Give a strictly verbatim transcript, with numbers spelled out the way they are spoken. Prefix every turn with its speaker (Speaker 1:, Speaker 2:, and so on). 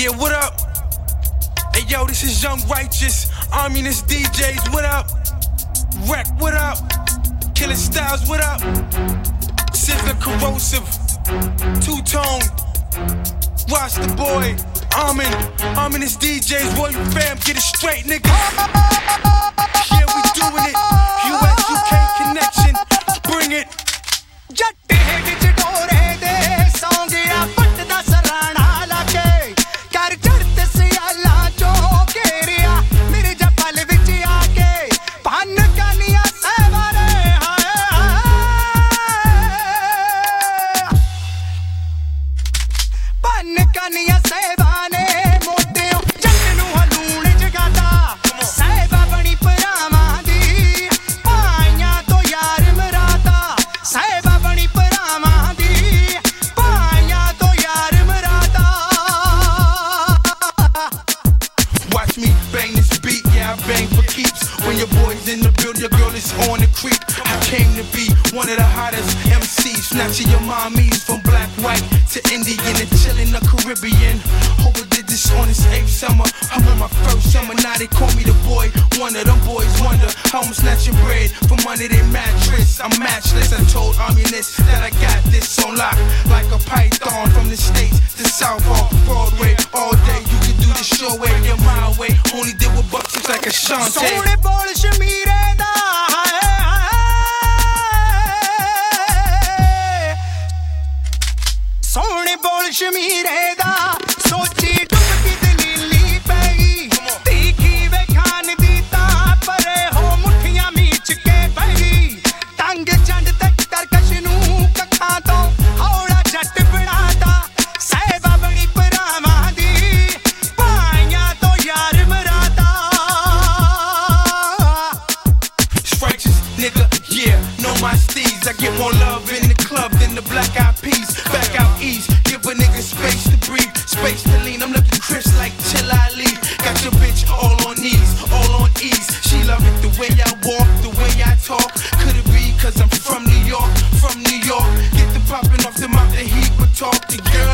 Speaker 1: Yeah, what up? Hey yo, this is Young Righteous, Arminous D Js, what up? Wreck, what up? Killer Styles, what up? Sizzler Corrosive, Two-Tone, Watch the Boy, Armin, Arminous D Js, Royal Fam, get it straight, nigga. Yeah, we doing it, U S U K connection, bring it.
Speaker 2: जट्टे विच डोरे दे सौंगिया पट दा सराणा लाके कर चढ़त सियाला चो घेरिया मेरे जपल विच आके भन कानिया सहवारे हाय भन कानिया सहवाने मोटियो जट नू हलूण जगाता सहबा बनी परावां दी पाइयां तो यार मराता सहबा
Speaker 1: bang for keeps. When your boy's in the building, your girl is on the creep. I came to be one of the hottest M Cs, snatching your mommies from black, white to Indian and chilling the Caribbean. Over did this on this eighth summer. I'm on my first summer, now they call me the boy. One of them boys wonder how I'm snatching bread from under their mattress. I'm matchless. I told Arminous that I got this on lock, like a python from the States to South Hall, Broadway, all day. You can do this your way, you're my way. Only did with bucks just like a Shantae.
Speaker 2: Sone bol shmire da Sone bol shmire da sochi dubki dilili pegi tikhi ve khan di ta pare ho muthiyan meech ke pegi tang chand tak karkash nu kakha to hauda jat banata sahba bani parawa di paiyan to yaar marata
Speaker 1: nigga, yeah, know my steez. I get more love in the club than the Black Eyed Peas. Back out east, give a nigga space to breathe, space to lean. I'm looking crisp like Chill Ali. Got your bitch all on knees, all on ease. She love it the way I walk, the way I talk. Could it be cause I'm from New York, from New York? Get the popping off the mouth, the heat would talk. The girl